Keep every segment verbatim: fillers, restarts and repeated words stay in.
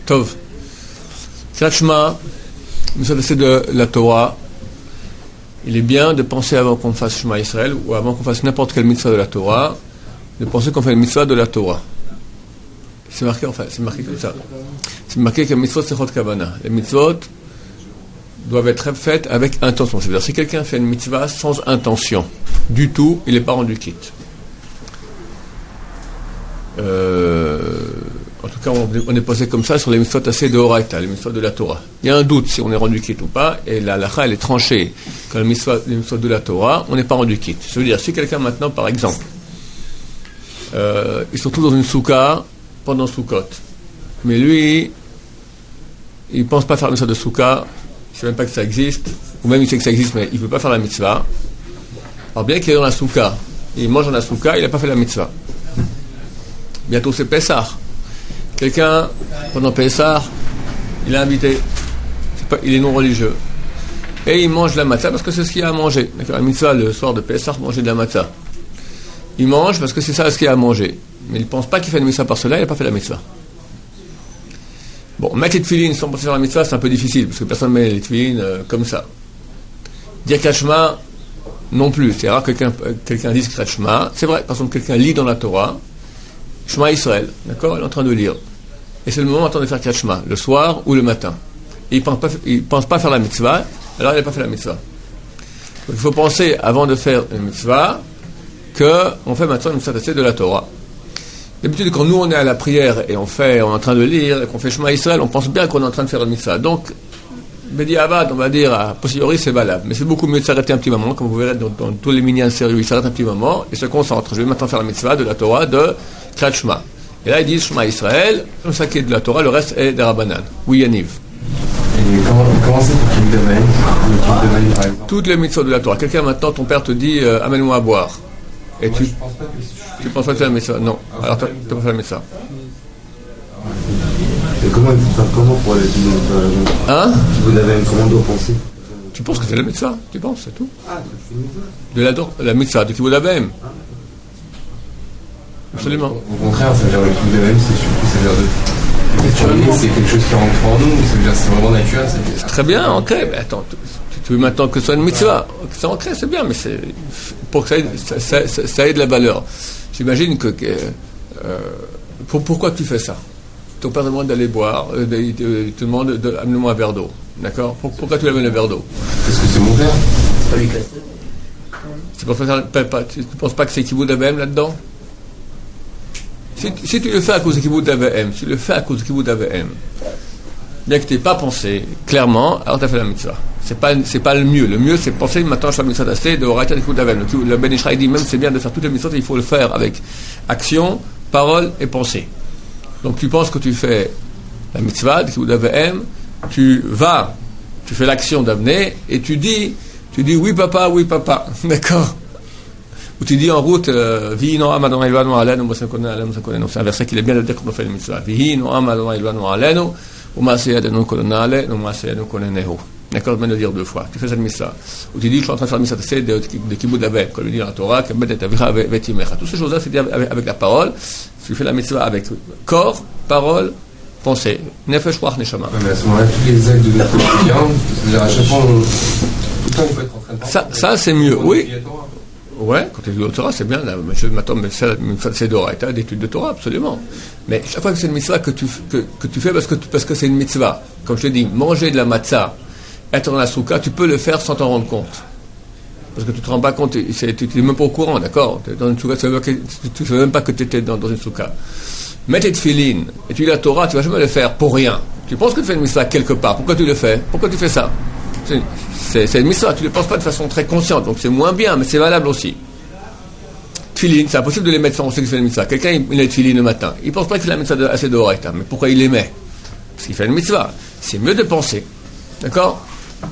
Tov. Kriyat Shema, c'est de la Torah. Il est bien de penser avant qu'on fasse Shema Israël ou avant qu'on fasse n'importe quelle mitzvah de la Torah, de penser qu'on fait une mitzvah de la Torah. C'est marqué, enfin, c'est marqué comme ça. C'est marqué que mitzvot c'est chot kavana. Les mitzvot doivent être faites avec intention. C'est-à-dire, si quelqu'un fait une mitzvah sans intention du tout, il n'est pas rendu quitte. Euh, en tout cas, on, on est posé comme ça sur les mitzvot assez de Horaïta, les mitzvot de la Torah. Il y a un doute si on est rendu quitte ou pas, et la halakha, elle est tranchée. Quand les mitzvot, les mitzvot de la Torah, on n'est pas rendu quitte. Ça veut dire, si quelqu'un maintenant, par exemple, euh, ils sont tous dans une soukha pendant Soukot, mais lui, il ne pense pas faire la mitzvah de soukha, il ne sait même pas que ça existe, ou même il sait que ça existe, mais il ne veut pas faire la mitzvah. Alors bien qu'il est dans la soukha, il mange dans la soukha, il n'a pas fait la mitzvah. Bientôt c'est Pessah. Quelqu'un, pendant Pessah, il est invité, c'est pas, il est non religieux, et il mange de la matzah parce que c'est ce qu'il y a à manger. D'accord, la mitzvah le soir de Pessah, manger de la matzah. Il mange parce que c'est ça ce qu'il y a à manger. Mais il ne pense pas qu'il fait une mitzvah par cela, il n'a pas fait la mitzvah. Bon, mettre les tefilines sans penser faire la mitzvah, c'est un peu difficile, parce que personne ne met les tefilines euh, comme ça. Dire Kriyat Shema, non plus. C'est rare que quelqu'un, euh, quelqu'un dise Kriyat Shema. C'est vrai, par exemple, quelqu'un lit dans la Torah, Shema Israël, d'accord, il est en train de lire. Et c'est le moment maintenant de faire Kriyat Shema, le soir ou le matin. Et il ne pense pas, il pense pas faire la mitzvah, alors il n'a pas fait la mitzvah. Donc, il faut penser, avant de faire une mitzvah, qu'on fait maintenant une mitzvah de la Torah. D'habitude, quand nous on est à la prière et on fait, on est en train de lire et qu'on fait Shema Israël, on pense bien qu'on est en train de faire une mitzvah. Donc, Bedi Avad, on va dire, a posteriori, c'est valable. Mais c'est beaucoup mieux de s'arrêter un petit moment, comme vous verrez dans, dans tous les mignons sérieux, ils s'arrêtent un petit moment et se concentrent. Je vais maintenant faire la mitzvah de la Torah de Kriyat Shema. Et là, ils disent Shema Israël, comme ça qui est de la Torah, le reste est des Rabbanan. Oui, Yaniv. Et comment, comment c'est pour Kibud Avaim, par exemple? Toutes les mitzvahs de la Torah. Quelqu'un maintenant, ton père te dit, euh, amène-moi à boire. Et Moi, tu. je pense pas que Tu penses pas faire la mitzvah? Non. Ah, Alors, tu n'as pas fait la mitzvah. Et comment il faut faire comment pour aller tout le monde? Hein? Vous avez un commando pensé? Tu penses que c'est la mitzvah? Tu penses, c'est tout? Ah, tu fais une mitzvah. De la, do- la mitzvah, de Kibud Avaim. Absolument. Au contraire, ça veut dire le Kibud Avaim, c'est surtout, ça veut dire de. Naturellement, c'est quelque chose qui rentre en nous, ça veut dire c'est vraiment naturel. C'est très bien, ancré. Mais attends, tu, tu veux maintenant que ce soit une mitzvah? Que c'est ancré, c'est bien, mais c'est pour que ça ait, ça, ça, ça, ça ait de la valeur. J'imagine que. que euh, pour, pourquoi tu fais ça? Ton père te demande d'aller boire, euh, il te, il te demande de, amène-moi un verre d'eau. D'accord? Pour, pourquoi tu lui amènes le verre d'eau? Parce que c'est mon père. C'est pas lui qui l'a fait. Tu ne penses pas, pas, tu penses pas que c'est Kibud Avaim là-dedans? Si, si tu le fais à cause de Kibud Avaim, si tu le fais à cause de Kibud Avaim, bien que tu n'aies pas pensé clairement, alors tu as fait la mitzvah. C'est pas, c'est pas le mieux. Le mieux, c'est penser maintenant, je fais la mitzvah d'assez, de Horaïta de Kibud Avaim. Le, le Ben Ishraï dit même, c'est bien de faire toutes les mitzvahs, il faut le faire avec action, parole et pensée. Donc tu penses que tu fais la mitzvah de Kibud Avaim, tu vas, tu fais l'action d'amener, et tu dis, tu dis oui papa, oui papa, d'accord? Ou tu dis en route, Vihi Noam Adonai Elvanu Alenu, c'est un verset qu'il est bien de dire qu'on fait le mitzvah. Vihi Noam Adonai Elvanu Alenu, Umaseh Yadenu Kolonale, Umaseh Yadenu Kolonehu. D'accord, je viens de le dire deux fois. Tu fais cette mitzvah. Ou tu dis, je suis en train de faire la mitzvah de, de, de Kibud Avaim, comme le dit dans la Torah, Kebed et Avicha Vetimecha. Toutes ces choses-là, c'est dire avec, avec la parole. Tu fais la mitzvah avec corps, parole, pensée. Nefesh, Ruach, Neshama. Ouais, mais à ce moment-là, tous les actes de notre quotidien, c'est-à-dire à chaque fois, on, tout le temps, on peut être en train de Ça, ça c'est mieux, oui. Ouais, quand tu étudies la Torah, c'est bien. Là, je m'attends, mais c'est d'Oraïta, d'études de Torah, absolument. Mais chaque fois que c'est une mitzvah que tu, que, que tu fais parce que, parce que c'est une mitzvah, comme je te dis, manger de la matzah, être dans la soukha, tu peux le faire sans t'en rendre compte. Parce que tu te rends pas compte, tu n'es même pas au courant, d'accord? Dans une soukha, tu ne sais même pas que tu étais dans, dans une soukha. Mets tes tefilines, étudier la Torah, tu ne vas jamais le faire pour rien. Tu penses que tu fais une mitzvah quelque part. Pourquoi tu le fais? Pourquoi tu fais ça? C'est, c'est, c'est une mitzvah, tu ne le penses pas de façon très consciente, donc c'est moins bien, mais c'est valable aussi. Tefilines, c'est impossible de les mettre sans on sait que c'est une mitzvah. Quelqu'un, il, il a tefilines le matin, il ne pense pas qu'il a la mitzvah assez d'oraïta, mais pourquoi il les met? Parce qu'il fait une mitzvah. C'est mieux de penser. D'accord?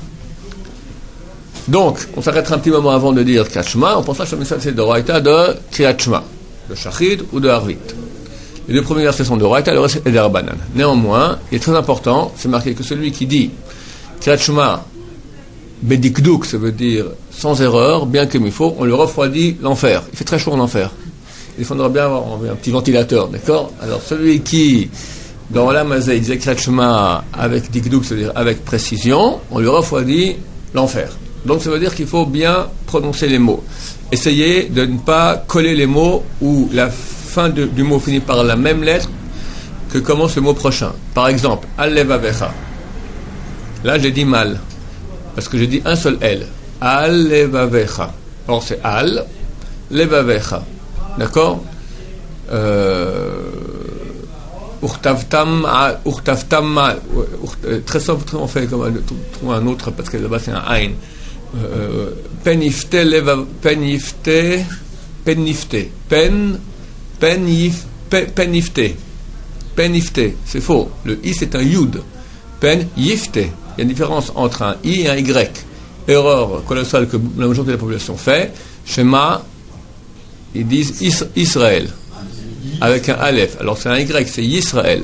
Donc, on s'arrêtera un petit moment avant de dire Kriyat Shema, on pensera que la mitzvah c'est d'oraïta de Kriyat Shema, de Shachid ou de Harvit. Les deux premiers versets sont d'oraïta, le reste est des Rabbanan. Néanmoins, il est très important, c'est marqué que celui qui dit Kriyat Shema Bedikdouk, ça veut dire sans erreur, bien comme il faut, on le refroidit l'enfer. Il fait très chaud en enfer. Il faudra bien avoir un petit ventilateur, d'accord? Alors celui qui dans l'Amazé, il disait Kriyat Shema avec Dikdouk, c'est-à-dire avec précision, on lui refroidit l'enfer. Donc ça veut dire qu'il faut bien prononcer les mots. Essayez de ne pas coller les mots où la fin de, du mot finit par la même lettre que commence le mot prochain. Par exemple, Al-Levavecha. Là, j'ai dit mal, parce que j'ai dit un seul L. Al-Levavecha. Or, c'est Al, Levavecha. D'accord euh, Urtavtam, Urtavtam, très souvent on fait comme un autre, parce que là-bas c'est un Ain. Euh, penifte, leva, penifte, penifte, pen, penif, pe, penifte, penifte, c'est faux. Le I c'est un Yud. Pen, yifte. Il y a une différence entre un I et un Y. Erreur colossale que la majorité de la population fait. Shema, ils disent is, Israël. Avec un Aleph. Alors c'est un Y, c'est Yisraël.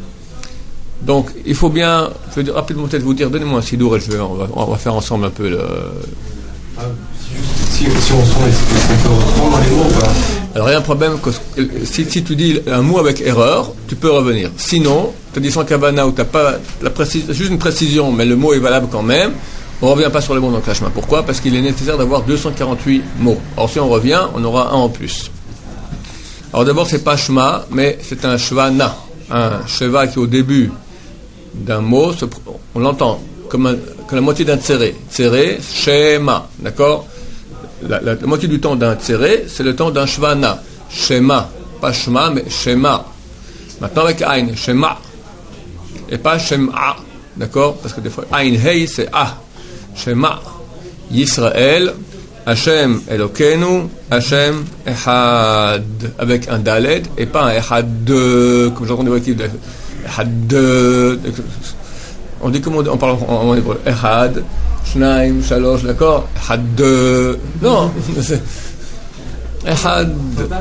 Donc il faut bien, je vais rapidement peut-être vous dire, donnez-moi un sidour et je vais, on, va, on va faire ensemble un peu le... Ah, si, si, si on sent, est-ce qu'on peut reprendre les mots ou pas? Alors il y a un problème, que, si, si tu dis un mot avec erreur, tu peux revenir. Sinon, tu dis sans cabana où tu n'as pas la précis, juste une précision, mais le mot est valable quand même, on ne revient pas sur les mots dans le chemin. Pourquoi? Parce qu'il est nécessaire d'avoir deux cent quarante-huit mots. Alors si on revient, on aura un en plus. Alors d'abord, c'est pas Shema, mais c'est un Shvana. Un Sheva qui au début d'un mot, on l'entend comme, un, comme la moitié d'un tséré. Tséré, Shema, d'accord? la, la, la moitié du temps d'un tséré, c'est le temps d'un Shvana. Shema, pas Shema, mais Shema. Maintenant avec Ain, Shema. Et pas Shema, d'accord? Parce que des fois, Ain Hei, c'est A. Shema. Yisraël. Hashem Elokenu, Hashem Echad, avec un Daled et pas un Echad de, comme j'entends des voix qui disent Echad de. On dit comment on parle en hébreu? Echad, Shnaim, Shalosh, d'accord? Echad de. Non, c'est. Echad.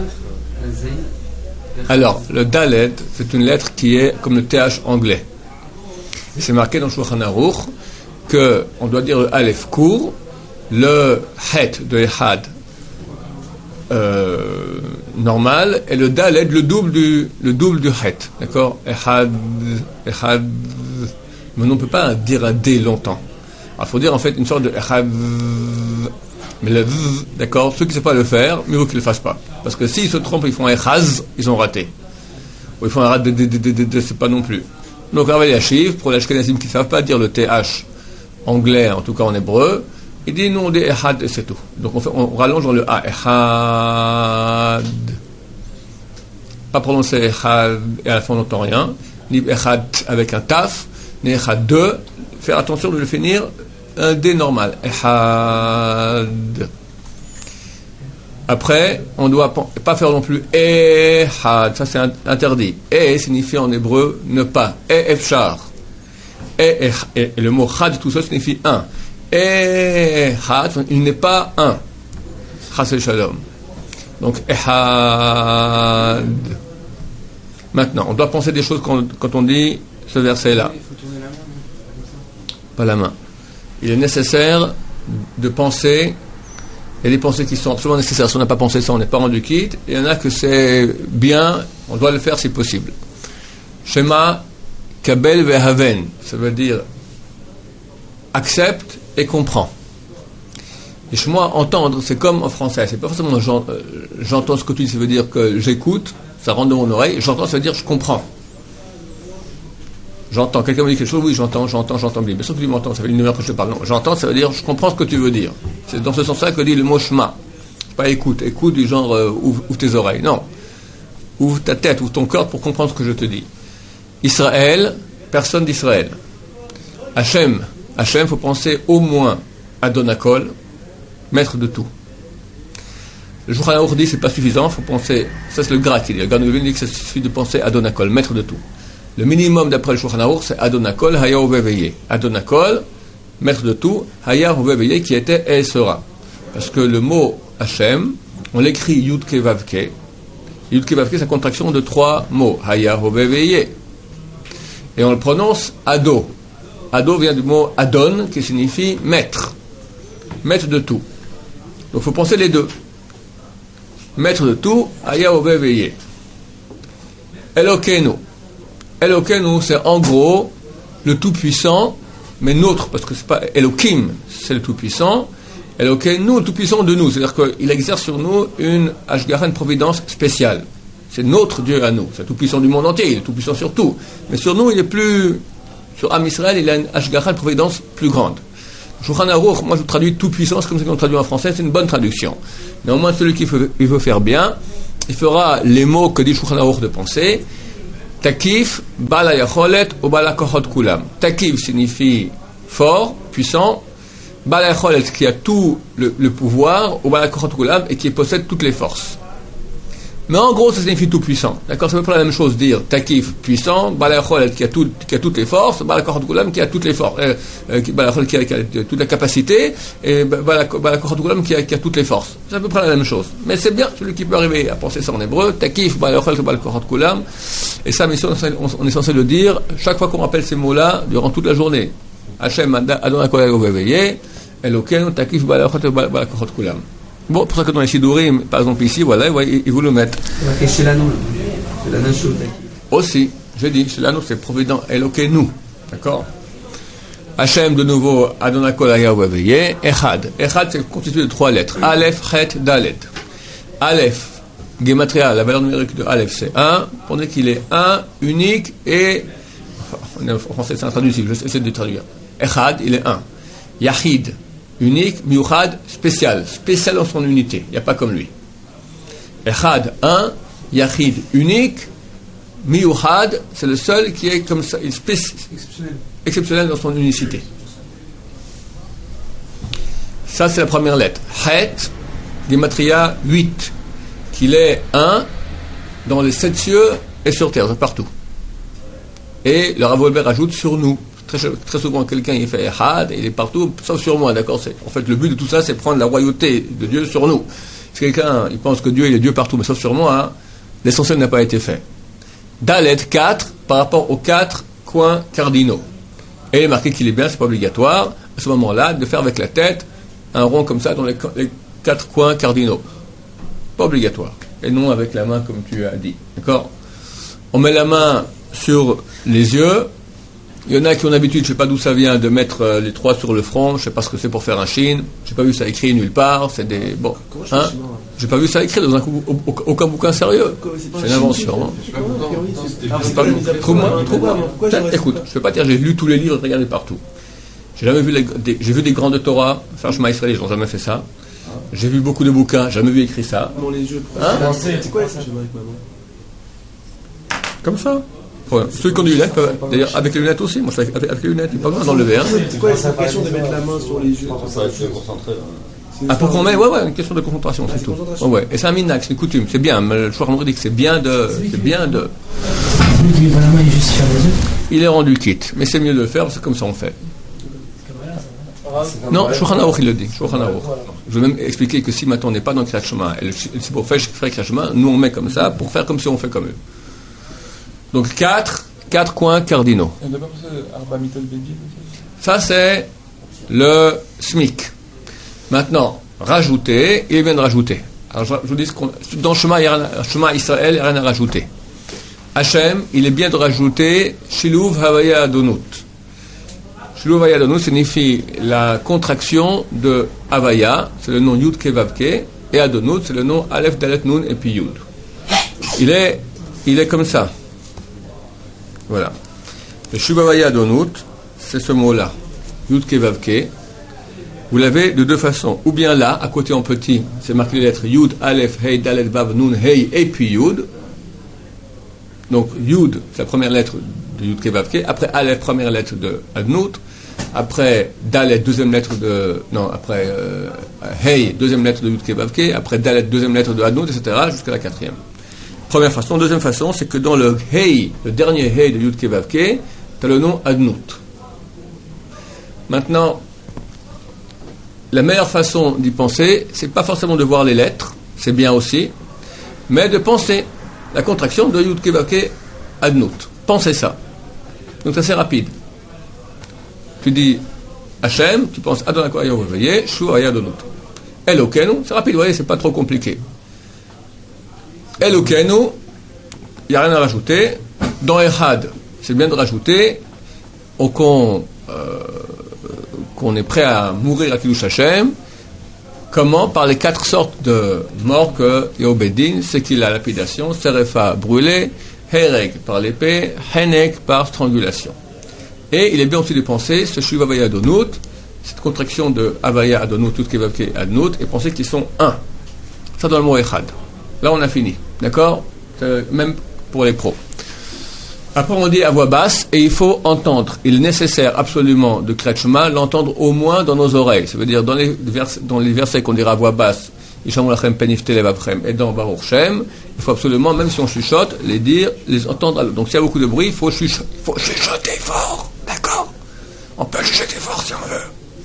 Alors, le Daled, c'est une lettre qui est comme le T H anglais. Et c'est marqué dans Shulchan Aruch qu'on doit dire le Aleph court. Le het de Ehad euh, normal et le Daled le double du le double du het, d'accord? Ehad, Ehad, mais on ne peut pas dire un D longtemps. Il faut dire en fait une sorte de Ehad, mais le v, d'accord? Ceux qui ne savent pas le faire, mieux vaut qu'ils ne le fassent pas, parce que s'ils se trompent, ils font un Ehaz, ils ont raté. Ou ils font un rat de de de de de, de c'est pas non plus. Donc Rav Yashiv, pour les Ashkenazim qui ne savent pas dire le T H anglais, en tout cas en hébreu. Il dit non, on dit Ehad et c'est tout. Donc on, fait, on rallonge dans le A. Ehad. Pas prononcer Ehad et à la fin on n'entend rien. Ni Ehad avec un taf, ni Ehad deux. Faire attention de le finir un D normal. Ehad. Après, on ne doit pas faire non plus Ehad. Ça c'est interdit. E signifie en hébreu ne pas. E efshar. Et, et, et le mot Had tout ça signifie un. Ehad, il n'est pas un. Chassid Shalom. Donc, Ehad. Maintenant, on doit penser des choses quand, quand on dit ce verset-là. Il faut tourner la main, non? Pas la main. Il est nécessaire de penser. Il y a des pensées qui sont absolument nécessaires. Si on n'a pas pensé ça, on n'est pas rendu quitte. Il y en a que c'est bien, on doit le faire si possible. Shema, Kabel Vehaven. Ça veut dire accepte et comprend. Et chez moi, entendre, c'est comme en français. C'est pas forcément j'en, euh, j'entends ce que tu dis, ça veut dire que j'écoute, ça rentre dans mon oreille. J'entends, ça veut dire je comprends. J'entends. Quelqu'un me dit quelque chose, oui, j'entends, j'entends, j'entends. Bien sûr que tu m'entends, ça fait une demi-heure que je te parle. Non, j'entends, ça veut dire je comprends ce que tu veux dire. C'est dans ce sens-là que dit le mot shema. Pas écoute. Écoute du genre euh, ouvre, ouvre tes oreilles. Non. Ouvre ta tête, ouvre ton corps pour comprendre ce que je te dis. Israël, personne d'Israël. Hachem. Hachem, il faut penser au moins à Adonakol, maître de tout. Le Shulchan Aruch dit que ce n'est pas suffisant, il faut penser, ça c'est le Gra qui dit, le Gra dit que ça suffit de penser à Adonakol, maître de tout. Le minimum d'après le Shulchan Aruch, c'est Adonakol, Haya Uveveye. Adonakol, maître de tout, Haya Uveveye, qui était et sera. Parce que le mot Hachem, on l'écrit Yudke Vavke. Yudke Vavke, c'est la contraction de trois mots, Haya Uveveye. Et on le prononce Ado. Ado vient du mot Adon, qui signifie maître. Maître de tout. Donc il faut penser les deux. Maître de tout, Haya Ove Veye. Elokenu. Elokenu, c'est en gros le Tout-Puissant, mais nôtre, parce que c'est pas Elokim, c'est le Tout-Puissant. Elokenu, le Tout-Puissant de nous, c'est-à-dire qu'il exerce sur nous une Ashgara, une providence spéciale. C'est notre Dieu à nous, c'est le Tout-Puissant du monde entier, il est Tout-Puissant sur tout. Mais sur nous, il est plus, sur Am Israël, il a une Ashgara, une providence plus grande. Shulchan Aruch, moi je traduis Tout-Puissant, c'est comme ça qu'on traduit en français, c'est une bonne traduction. Néanmoins, celui qui veut, il veut faire bien, il fera les mots que dit Shulchan Aruch de penser. Takif, Bala Yacholet, ou Bala Kohot Kulam. Takif signifie fort, puissant. Bala Yacholet, qui a tout le, le pouvoir, ou Bala Kohot Kulam, et qui possède toutes les forces. Mais en gros, ça signifie tout puissant. D'accord, ça veut pas la même chose dire Takif, puissant, Bala Yacholet, qui a tout, qui a toutes les forces, Bala Kohot Kulam, qui a toutes les forces, euh, euh, Bala Yacholet, qui a, qui a toute la capacité, et Bala Kohot Kulam, qui a, qui a toutes les forces. C'est à peu près la même chose. Mais c'est bien, celui qui peut arriver à penser ça en hébreu, Takif, Bala Yacholet, Bala Kohot Kulam. Et ça, mais on est censé le dire chaque fois qu'on rappelle ces mots-là durant toute la journée. Hachem Adonai Kol Hayom Elokeinu Takif Bala Kohot Kulam. Bon, pour ça que dans les Sidurim, par exemple ici, voilà, ils vous le mettent. Et chez l'anneau, c'est la même chose. Aussi, j'ai dit, chez l'anneau, c'est provident Elokeinu. D'accord? Hachem, de nouveau, Adonai Kol Hayom Echad. Echad, c'est constitué de trois lettres. Aleph, Chet, Dalet. Aleph. Gematria, la valeur numérique de Aleph, c'est un, pour dire qu'il est un, unique, et, enfin, en français c'est intraduisible, j'essaie de traduire. Echad, il est un. Yachid, unique, Miuchad, spécial, spécial dans son unité, il n'y a pas comme lui. Echad, un, Yachid, unique, Miuchad, c'est le seul qui est comme ça, spéc- exceptionnel. exceptionnel dans son unicité. Ça, c'est la première lettre. Het, Gematria, huit. Qu'il est un dans les sept cieux et sur terre, partout. Et le Rav Wolber ajoute sur nous. Très, très souvent, quelqu'un il fait Had, il est partout, sauf sur moi, d'accord. C'est, en fait, le but de tout ça, c'est prendre la royauté de Dieu sur nous. Si quelqu'un il pense que Dieu il est Dieu partout, mais sauf sur moi, hein, l'essentiel n'a pas été fait. Dalet, quatre, par rapport aux quatre coins cardinaux. Et il est marqué qu'il est bien, c'est pas obligatoire, à ce moment-là, de faire avec la tête un rond comme ça dans les, les quatre coins cardinaux. Pas obligatoire. Et non avec la main comme tu as dit. D'accord? On met la main sur les yeux. Il y en a qui ont l'habitude, je ne sais pas d'où ça vient, de mettre les trois sur le front. Je ne sais pas ce que c'est pour faire un chine. Je n'ai pas vu ça écrit nulle part. C'est des... Bon. Hein? Je n'ai pas vu ça écrit dans un, aucun bouquin sérieux. C'est une invention. Trouve-moi. Trouve-moi. Écoute, je ne peux pas dire j'ai lu tous les livres et regardé partout. J'ai jamais vu les, des, j'ai vu des grands de Torah. Faire Shema Israël, ils n'ont jamais fait ça. J'ai vu beaucoup de bouquins, jamais vu écrit ça. Bon, les jeux hein? C'est quoi ça? Comme ça. Ouais. Ceux qui ont des lunettes, peuvent, d'ailleurs, avec les lunettes aussi. Moi, je fais avec, avec les lunettes, il n'y a pas besoin d'enlever. Hein. C'est quoi cette question de mettre la main sur les yeux? Ah, pour qu'on met, ouais, ouais, une question de concentration, c'est tout. Ouais, ouais. Et c'est un minax, c'est une coutume, c'est bien. Mais le Shouchan Aruch dit que c'est bien de. C'est bien de. Il est rendu quitte, mais c'est mieux de le faire, c'est comme ça on fait. Non, Shulchan Aruch il le dit. Shulchan Aruch. Je vais même expliquer que si maintenant on n'est pas dans le Kriyat Shema, et c'est pour faire le Kriyat Shema, nous on met comme ça pour faire comme si on fait comme eux. Donc quatre, quatre coins cardinaux. Ça c'est le S M I C. Maintenant, rajouter, il vient de rajouter. Alors je, je vous dis ce qu'on, dans le Shema, il y a un Shema Israël, il n'y a rien à rajouter. Hachem, il est bien de rajouter Shiluv Havaya Adonut. Shiluv Havaya Adonut signifie la contraction de Havaya, c'est le nom Yud Kevavke, et Adonut, c'est le nom Aleph Dalet Nun et puis Yud. Il est, il est comme ça. Voilà. Le Shiluv Havaya Adonut, c'est ce mot-là, Yud Kevavke. Vous l'avez de deux façons. Ou bien là, à côté en petit, c'est marqué les lettres Yud, Aleph, Hey, Dalet, Vav, Nun, Hey, et puis Yud. Donc Yud, c'est la première lettre de Yud Kevavke. Après Aleph, première lettre de Adnout. Après Dalet, deuxième lettre de... Non, après euh, Hey, deuxième lettre de Yud Kevavke. Après Dalet, deuxième lettre de Adnout, et cetera jusqu'à la quatrième. Première façon. Deuxième façon, c'est que dans le Hey, le dernier Hey de Yud Kevavke, tu as le nom Adnout. Maintenant, la meilleure façon d'y penser, c'est pas forcément de voir les lettres, c'est bien aussi, mais de penser la contraction de Yud Kevavke Adnout. Pensez ça. Donc c'est assez rapide. Tu dis Hachem, tu penses Adonai Kol Hayom Veveye, Shu Haya Adonut. Elokeinu, c'est rapide, vous voyez, c'est pas trop compliqué. Elokeinu, il n'y a rien à rajouter. Dans Echad, c'est bien de rajouter au qu'on, euh, qu'on est prêt à mourir à Kiddush Hashem. Comment? Par les quatre sortes de morts que Yobedin, c'est qu'il a lapidation, Serefa brûlé, Hereg par l'épée, Henek par strangulation. Et il est bien aussi de penser ce Shuv Havaya Adonut, cette contraction de Havaya Adonut, tout ce qui est évoqué Adonut, et penser qu'ils sont un. Ça dans le mot Echad. Là on a fini, d'accord? euh, Même pour les pros. Après on dit à voix basse, et il faut entendre. Il est nécessaire absolument de Kriyat Shema, l'entendre au moins dans nos oreilles. Ça veut dire dans les, vers, dans les versets qu'on dira à voix basse, Yishamu lachem penifte levavchem, et dans Baruch Shem, il faut absolument, même si on chuchote, les dire, les entendre. Donc s'il y a beaucoup de bruit, il faut, chuch- il faut chuchoter fort, d'accord? On peut chuchoter fort si on veut.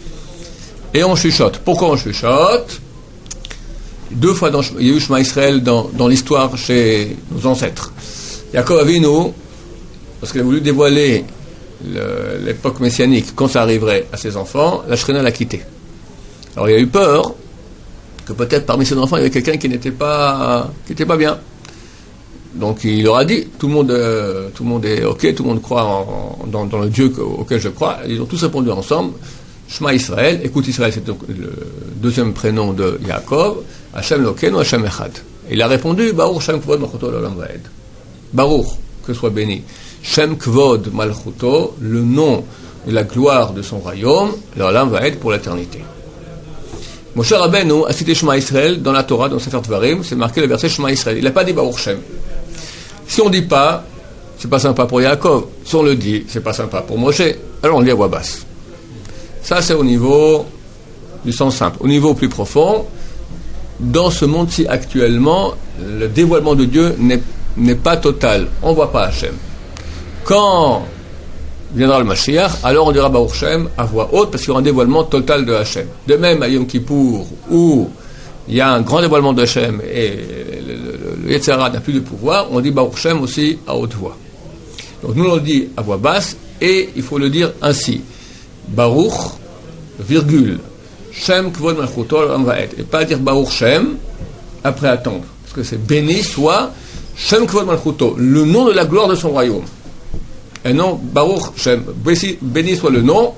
Et on chuchote. Pourquoi on chuchote? Deux fois, dans, il y a eu Shema Israël dans, dans l'histoire chez nos ancêtres. Yaakov Avinu, parce qu'il a voulu dévoiler le, l'époque messianique, quand ça arriverait à ses enfants, la Shrina l'a quitté. Alors il a eu peur que peut-être parmi ses enfants, il y avait quelqu'un qui n'était pas, qui n'était pas bien. Donc il leur a dit, tout le monde, euh, tout le monde est ok, tout le monde croit en, en, dans, dans le Dieu auquel je crois. Ils ont tous répondu ensemble, Shema Israël, écoute Israël, c'est donc le deuxième prénom de Yaakov, Hashem Lokenu, Hashem Echad. Et il a répondu, Baruch Shem Kvod Malchuto L'Olam Vaed. Baruch, que soit béni. Shem Kvod Malchuto, le nom de la gloire de son royaume, L'Olam Vaed pour l'éternité. Moshe Rabbeinu a cité Shema Israël dans la Torah, dans Sefer Dvarim, c'est marqué le verset Shema Israël. Il n'a pas dit Baruch Shem. Si on ne dit pas, c'est pas sympa pour Yaakov. Si on le dit, c'est pas sympa pour Moshe. Alors on le dit à voix basse. Ça, c'est au niveau du sens simple. Au niveau plus profond, dans ce monde-ci actuellement, le dévoilement de Dieu n'est, n'est pas total. On ne voit pas Hachem. Quand viendra le Mashiach, alors on dira Baruch Shem à voix haute, parce qu'il y aura un dévoilement total de Hachem. De même, à Yom Kippour, où il y a un grand dévoilement de Hachem et le, le, le Yetzirah n'a plus de pouvoir, on dit Baruch Shem aussi à haute voix. Donc nous on le dit à voix basse, et il faut le dire ainsi. Baruch, virgule, Shem Kvod Malchuto L'Olam Vaed. Et pas dire Baruch Shem, après attendre. Parce que c'est béni soit Shem Kvod Malchuto, le nom de la gloire de son royaume. Et non, Baruch Shem, béni soit le nom,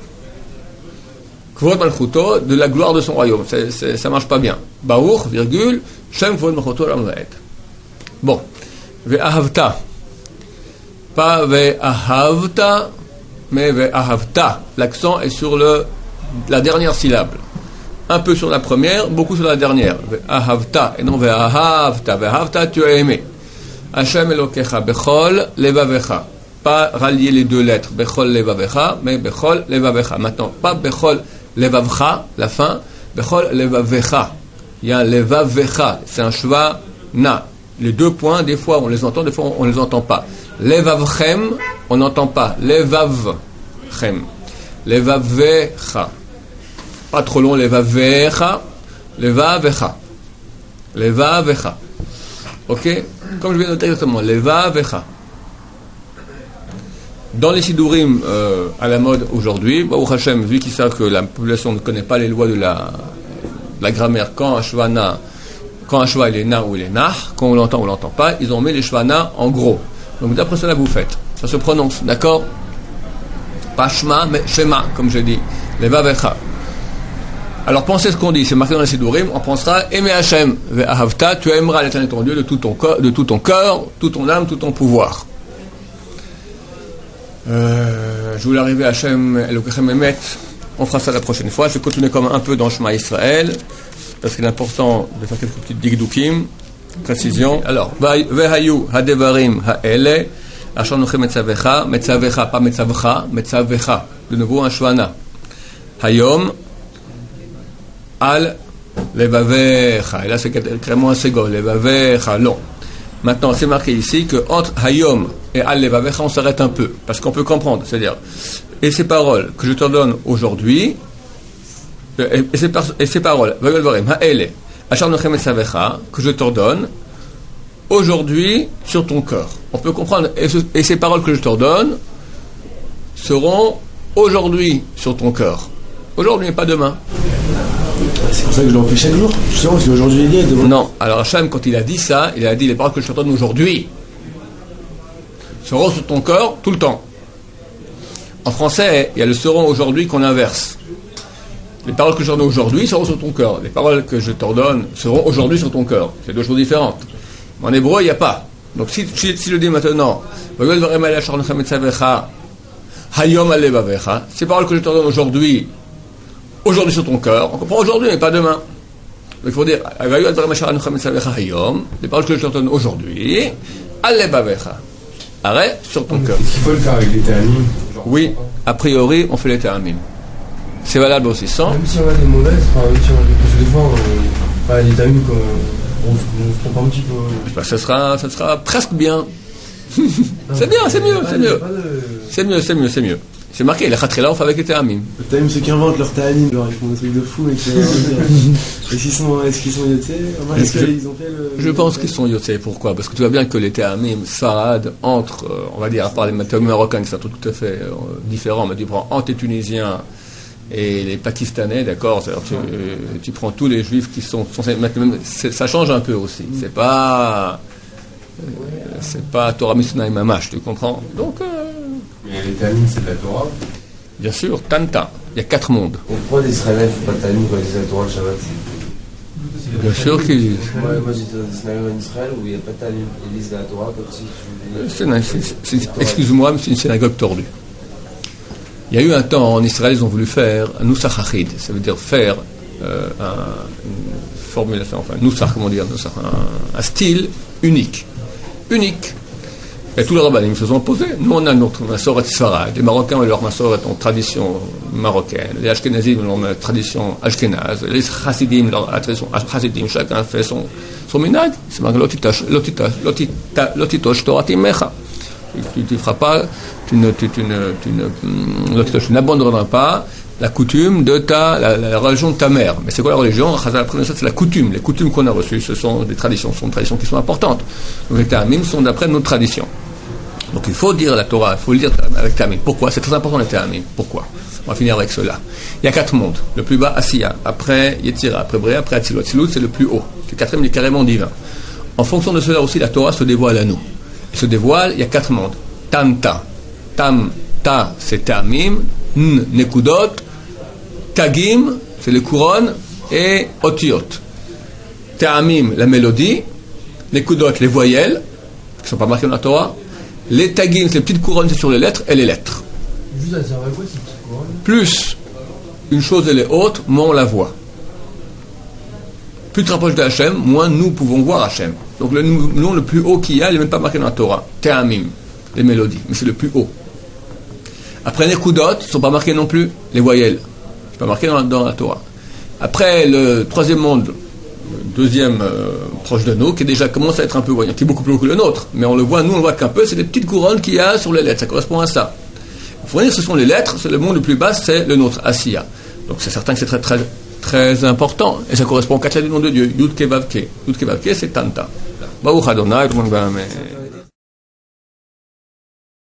Kvod Malchuto, de la gloire de son royaume. C'est, c'est, ça marche pas bien. Baruch, virgule, Shem Kvod Malchuto L'Olam Vaed. Bon. Ve'ahavta. Pas ve'ahavta, mais ve'ahavta. L'accent est sur le, la dernière syllabe. Un peu sur la première, beaucoup sur la dernière. Ve'ahavta, et non ve'ahavta. Ve'ahavta, tu as aimé. Hashem Elokecha, bechol levavecha. Pas rallier les deux lettres, bechol levavecha, mais bechol levavecha. Maintenant, pas bechol levavcha, la fin, bechol levavecha. Il y a levavecha, c'est un shva na. Les deux points, des fois on les entend, des fois on ne les entend pas. Levavchem, on n'entend pas. Levavchem. Levavecha. Pas trop long, levavecha. Levavecha. Levavecha. Ok? Comme je viens de noter exactement, levavecha. Dans les Sidurim euh, à la mode aujourd'hui, Baruch Hashem, vu qu'ils savent que la population ne connaît pas les lois de la, de la grammaire, quand un shvana, quand un shva il est na ou il est nah, quand on l'entend ou on l'entend pas, ils ont mis les shvana en gros. Donc d'après cela vous faites. Ça se prononce, d'accord? Pas shma, mais shema, comme je dis. Levavecha. Alors pensez ce qu'on dit, c'est marqué dans les Sidurim, on pensera aimer Hashem, ve'ahavta, tu aimeras l'Éternel ton Dieu de tout ton corps, de tout ton cœur, toute ton âme, tout ton pouvoir. Euh, je voulais arriver à Hashem Elokechem Emet. On fera ça la prochaine fois. Je vais continuer comme un peu dans Shema Israël, parce qu'il est important de faire quelques petites digdukim, précisions. Alors, Vehayu Hadevarim Haele, Asher Nochem Metzavecha, Metzavecha, pas Metzavcha, Metzavecha. De nouveau un Shvana. Hayom Al Levavecha. Et là, c'est carrément un ségol. Levavecha, long. Maintenant, c'est marqué ici que entre Hayom et Al Levavecha, on s'arrête un peu, parce qu'on peut comprendre. C'est-à-dire, et ces paroles que je te donne aujourd'hui, et, et, ces, par, et ces paroles, Ha'ele, Asher Nochem Metzavecha, que je t'ordonne aujourd'hui sur ton cœur. On peut comprendre, et, ce, et ces paroles que je t'ordonne seront aujourd'hui sur ton cœur. Aujourd'hui et pas demain. C'est pour ça que je le refais chaque jour. Justement, parce qu'aujourd'hui il est demain. Non, alors Hachem, quand il a dit ça, il a dit les paroles que je t'ordonne aujourd'hui. seront sur ton cœur tout le temps. En français, il y a le seront aujourd'hui qu'on inverse. Les paroles que je t'ordonne aujourd'hui seront sur ton cœur. Les paroles que je t'ordonne seront aujourd'hui sur ton cœur. C'est deux choses différentes. En hébreu, il n'y a pas. Donc si, si, si je dis maintenant, ces paroles que je t'ordonne aujourd'hui, aujourd'hui sur ton cœur, on comprend aujourd'hui, mais pas demain. Donc il faut dire, les paroles que je t'ordonne aujourd'hui, arrête sur ton cœur. Est-ce qu'il faut le faire avec les théamim? Oui, a priori, on fait les théamim. C'est valable aussi sans. Même si on a des mauvaises, enfin, même si on a des, parce que des fois, on, enfin, les théamim, on, on se trompe un petit peu. Bah, ça sera, ça sera presque bien. C'est bien, c'est mieux, c'est mieux. C'est mieux, c'est mieux, c'est mieux. C'est marqué, les khatrila, on fait avec les théamim. Le théamim, ceux qui inventent leur théamim, genre, ils font des trucs de fou, et que, est-ce qu'ils sont, est-ce qu'ils sont yotzés? Est-ce qu'ils ont fait le. Je pense qu'ils sont yotzés. Pourquoi? Parce que tu vois bien que les théamim, Sarad, entre, euh, on va dire, à part les théamim marocains, qui sont tout à fait euh, différents, mais tu prends entre les Tunisiens et les Pakistanais, d'accord, c'est-à-dire tu, euh, tu prends tous les juifs qui sont, sont même, ça change un peu aussi. C'est pas, euh, c'est pas Torah Mishnah Mamash, tu comprends? Donc, euh, mais les théamim, c'est de la Torah. Bien sûr, Tanta, il y a quatre mondes. Et pourquoi les Israéliens ne font pas de théamim quand ils disent la Torah le Shabbat? Bien sûr qu'ils. Ouais, moi j'ai des Israéliens en Israël où il n'y a pas de théamim. Ils lisent la Torah comme si tu. C'est une- c'est- c'est- Excuse-moi, mais c'est une synagogue tordue. Il y a eu un temps en Israël, ils ont voulu faire un Nusach Achid, ça veut dire faire euh, un, une formulation, enfin, Nusach, comment dire, Nusach, un, un style unique. Unique. Et tous les rabbinim se sont opposés. Nous, on a notre Massoret Sfarad. Les Marocains ont leur Massoret en tradition marocaine. Les Ashkenazim ont leur tradition ashkenaz. Les Chassidim, leur tradition Chassidim. Chacun fait son, son minag. C'est marqué Lotitosh, Lotitosh, Lotita- Lotitosh Torah Timecha. Tu ne feras pas, tu ne, tu, tu ne, tu ne, Lotitosh, tu n'abandonneras pas la coutume de ta, la, la religion de ta mère. Mais c'est quoi la religion? C'est la coutume. Les coutumes qu'on a reçues, ce sont des traditions, ce sont des traditions qui sont importantes. Donc les Théamim sont d'après notre tradition. Donc il faut dire la Torah, il faut le dire avec Théamim. Pourquoi? C'est très important les Théamim. Pourquoi? On va finir avec cela. Il y a quatre mondes. Le plus bas, Asiya. Après Yetzira. Après Bréa. Après Atzilut. Atzilut, c'est le plus haut. Le quatrième, il est carrément divin. En fonction de cela aussi, la Torah se dévoile à nous. Elle se dévoile, il y a quatre mondes. Tanta. Tam, ta, c'est Théamim. N, Nekudot. Tagim, c'est les couronnes. Et Otiot. Théamim, la mélodie. Nekudot, les voyelles, qui ne sont pas marquées dans la Torah. Les tagim, c'est les petites couronnes, c'est sur les lettres, et les lettres. Juste, ça servait à quoi ces petites couronnes? Plus une chose elle est haute, moins on la voit. Plus tu te rapproches de Hachem, moins nous pouvons voir Hachem. Donc le nom le plus haut qu'il y a, il n'est même pas marqué dans la Torah. Théamim, les mélodies, mais c'est le plus haut. Après les Nekudot, ne sont pas marqués non plus, les voyelles. C'est pas marqué dans la, dans la Torah. Après le troisième monde, le deuxième euh, proche de nous, qui déjà commence à être un peu voyant, qui est beaucoup plus haut que le nôtre, mais on le voit, nous on le voit qu'un peu, c'est les petites couronnes qu'il y a sur les lettres, ça correspond à ça. Il faut dire que ce sont les lettres, c'est le monde le plus bas, c'est le nôtre, Asiya. Donc c'est certain que c'est très très très important, et ça correspond au quatrième du nom de Dieu, Yud Ke Vav Ke. Yud Ke Vav Ke, c'est Tanta. Baruch Adonai, tout le monde va, mais...